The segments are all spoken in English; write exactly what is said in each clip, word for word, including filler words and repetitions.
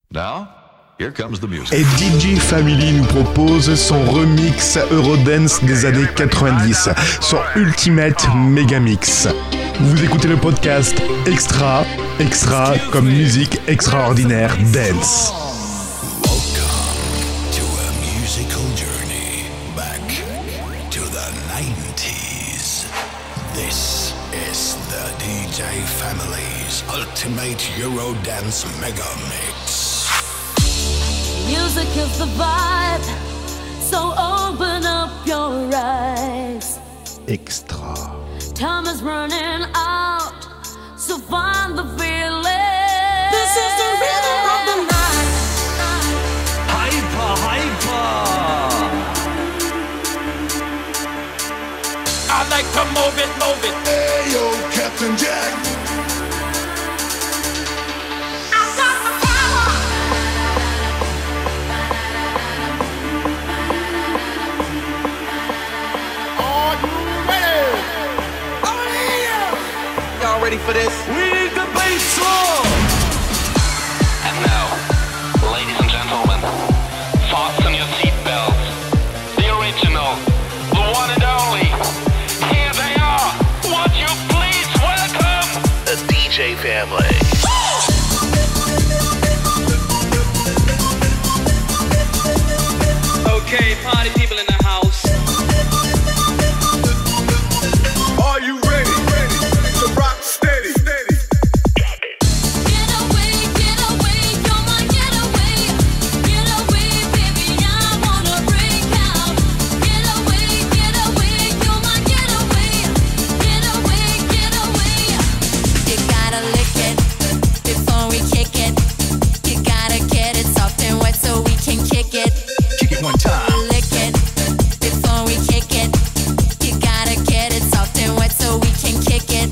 Now, here comes the music. Et D J Family nous propose son remix Eurodance des années quatre-vingt-dix, son Ultimate Megamix. Vous écoutez le podcast Extra, Extra comme musique extraordinaire dance. Family's Ultimate Eurodance Mega Mix. Music is the vibe, so open up your eyes. Extra. Time is running out, so find the feeling. This is the rhythm of the night. Hyper, hyper. I like to move it, move it. Hey yo, Captain Jack. Ready for this? We need the bass drum! And now, ladies and gentlemen, fasten your seatbelts. The original, the one and only. Here they are. Would you please welcome the D J family? Okay, party people in the house. Are you ready? Ready to rock steady? Steady. Get away, get away, you're my getaway. Get away, baby, I wanna break out. Get away, get away, you're my getaway. Get away, get away. You gotta lick it before we kick it. You gotta get it soft and wet so we can kick it. Kick it one time. Lick it before we kick it. You gotta get it soft and wet so we can kick it.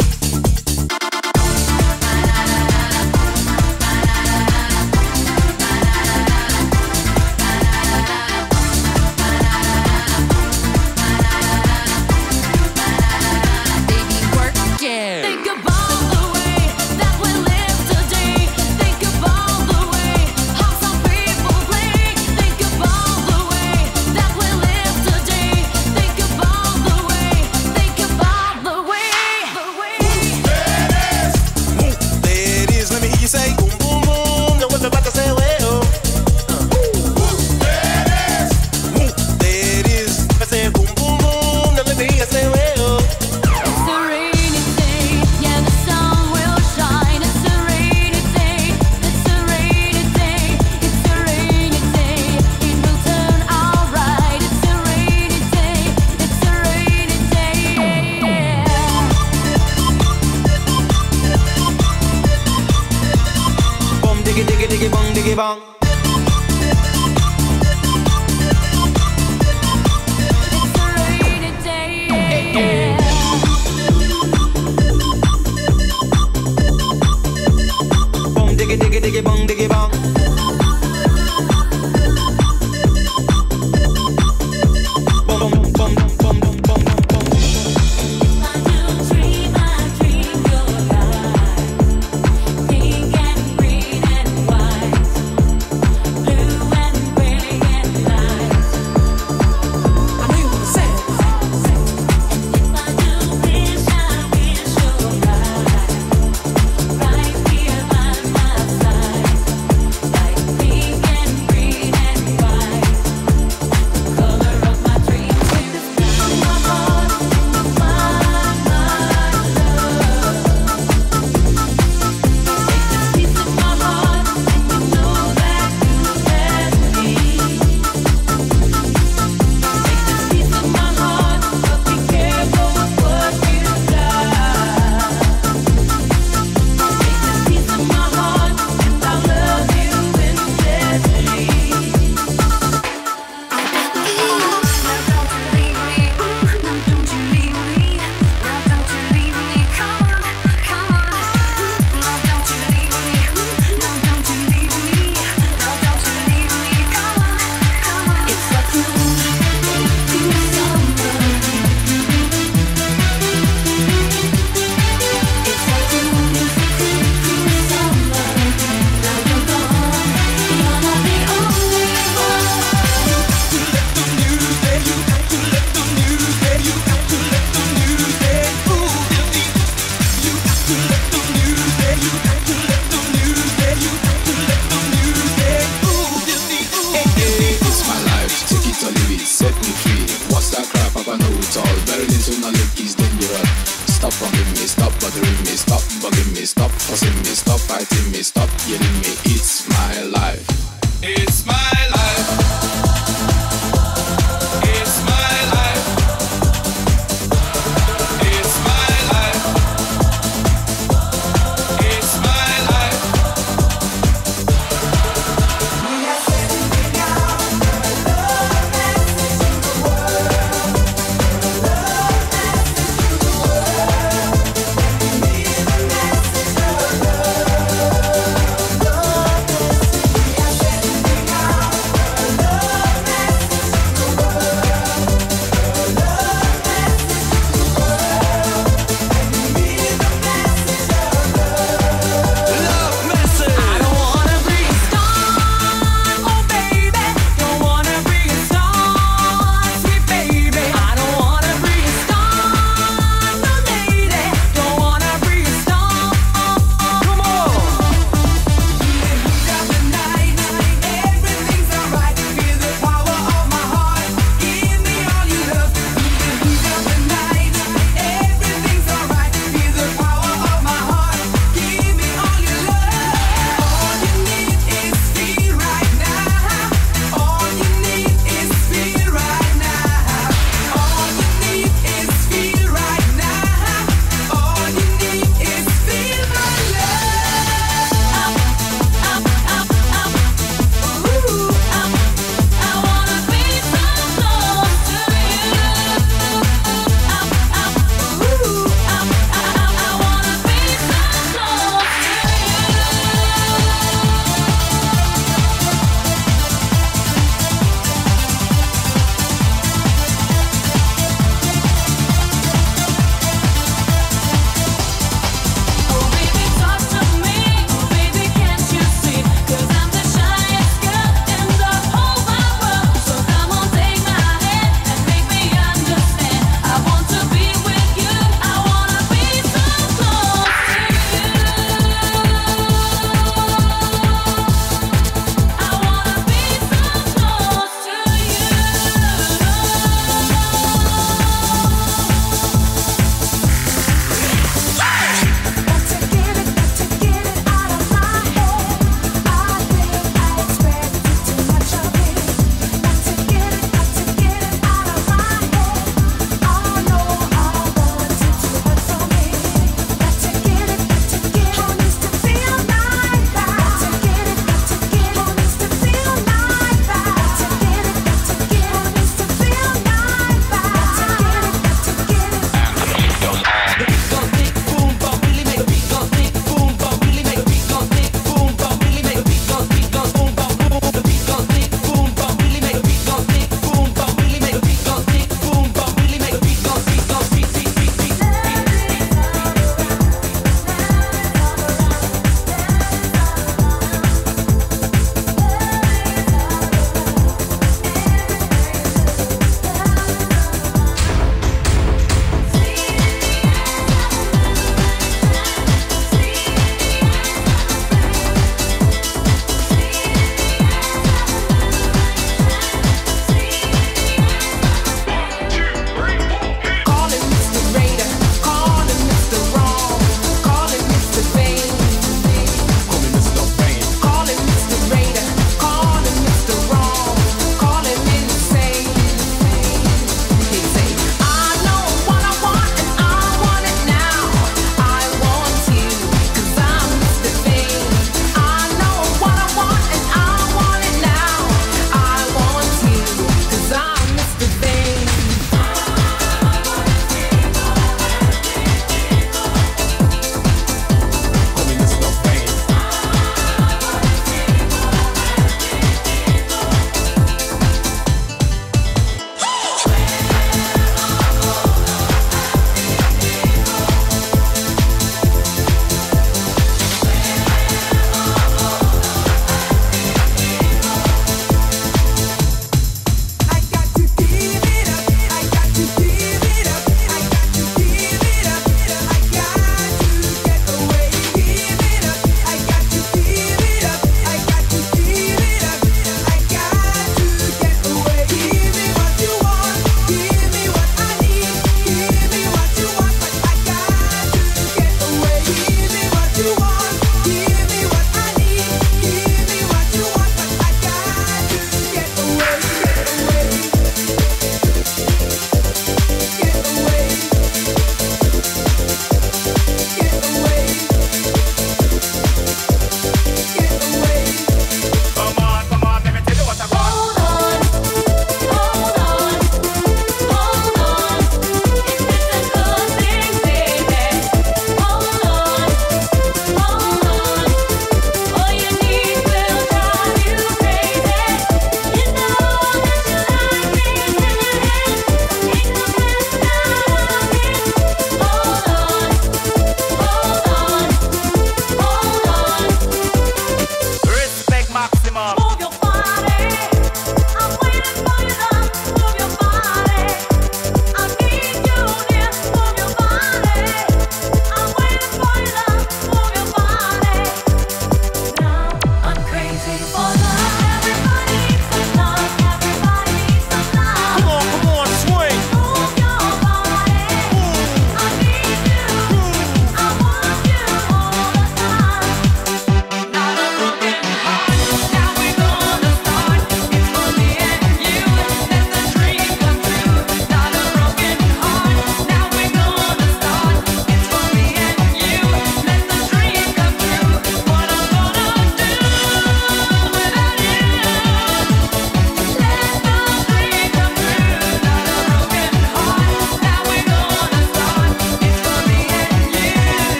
Baby, work it. Think about the way that we live today. Think about the way how some people play. Think about the way that we live today. Think about the way. Think about the way. The way. There it is, let me hear you say boom, boom, boom. Know what I'm about to say, well. There it is, I say boom, boom, boom. Now let me hear you say, well. It's a rainy day, yeah, the sun will shine. It's a rainy day, it's a rainy day, it's a rainy day. It will turn out right. It's a rainy day, it's a rainy day. Boom, diggy, diggy, diggy, bong, diggy, bong. It's a rainy day. Boom, diggy, diggy, diggy, bong, diggy, bong. Boom, boom, boom, boom, boom, boom, boom. I do dream, I dream your life. Pink and green and white, blue and brilliant light. I know you wanna say it. If I do wish, I wish your life right here by my side.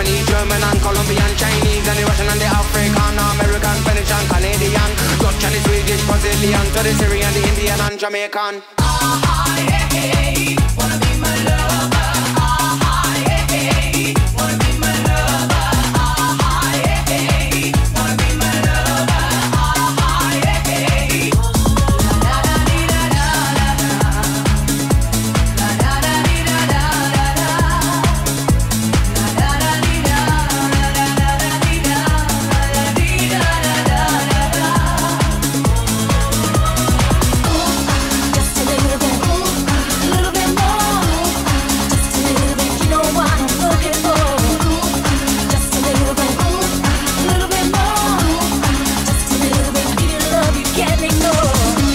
Japanese, German and Colombian, Chinese and the Russian and the African, American, Venetian, Canadian, Dutch and the Swedish, Brazilian, to the Syrian, the Indian and Jamaican. Ah, ah, hey, hey, wanna be my lover. Ah, ah, hey, hey, wanna be my lover. Ah, ah, hey, hey, wanna be my lover. Ah, ah, hey, hey. La da da dee da da da da. La da da dee da da da da. La da da dee da da da da dee da da dee da da da da. Just a little bit, a little bit more. Just a little bit, you know what I'm looking for. Just a little bit, a little bit more. Just a little bit, give you love you can't ignore.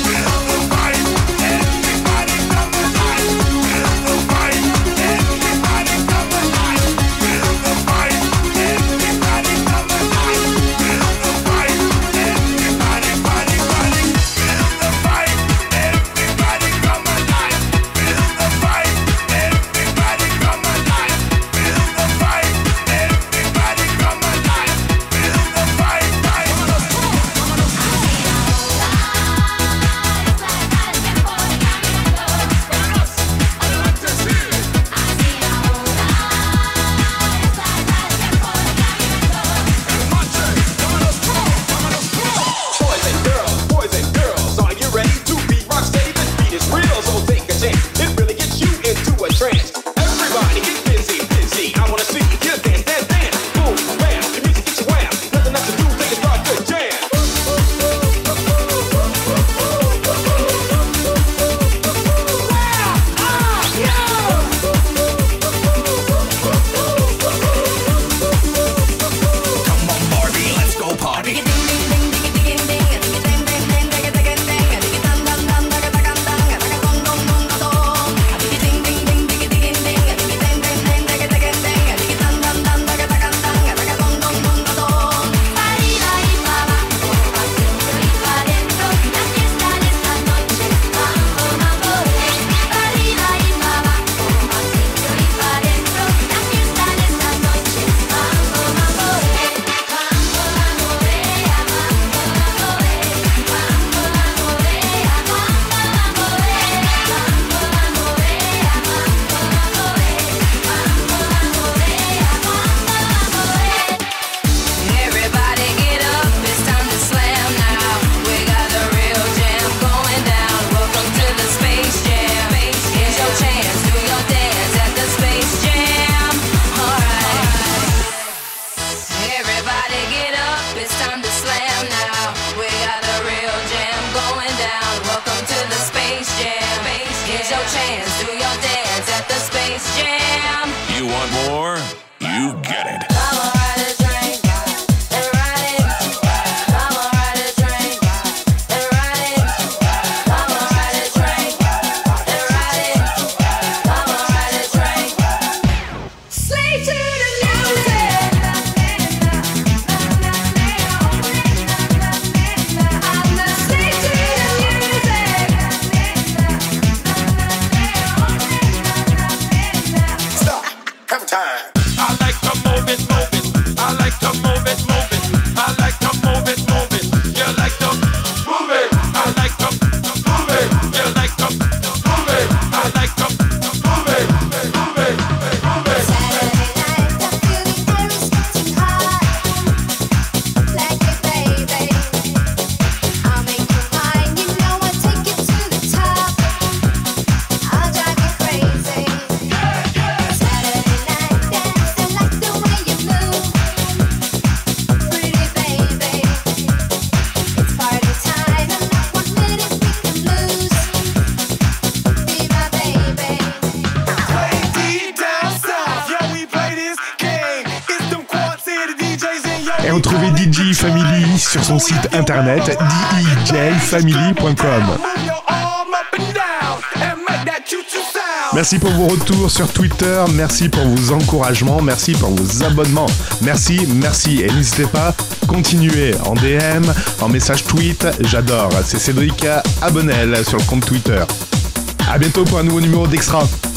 Boys and girls, boys and girls, are you ready to be rock steady? This beat is real, so take a chance. It really gets you into a trance. Everybody get busy, busy. I wanna see you dance, dance, dance. Boom, bam, the music gets you wham. Nothing else to do, take a start, good jam. Come on, Barbie, let's go party. Everybody get up, it's time to slam now. We got the real jam going down. Welcome to the Space Jam. Here's your chance, do your dance at the Space Jam. Alright. Everybody get up, it's time to slam now. We got the real jam going down. Welcome to the Space Jam. Here's your chance, do your dance at the Space Jam. You want more? You get it. Come on, ride a train and ride it. Come on, ride a train and ride it. Come on, ride a train and ride it. Come on, ride a train. Slave to the music. I'm a slave to the music. Stop, come time. I like to move it, move it. I like to move it, move it. I like to move it, move it. You like to move it. I like to move it. You like to move it. I like to move it, move it, move it. Saturday night, I feel the air is getting hot. Like it, baby. I'll make you mine. You know I take it to the top. I'll drive you crazy. Saturday night dance, I like the way you move. Pretty baby. It's party time, and not one minute we can lose. Be my baby. Play deep down south, yeah, we play this game. It's them Quad City D Js and yo. Et retrouvez D J Family sur son site internet d j family point com. Move your arm up and down and make that choo-choo sound. Merci pour vos retours sur Twitter, merci pour vos encouragements, merci pour vos abonnements. Merci, merci. Et n'hésitez pas, continuez en D M, en message tweet, j'adore. C'est Cédric Abonnel sur le compte Twitter. A bientôt pour un nouveau numéro d'Extra.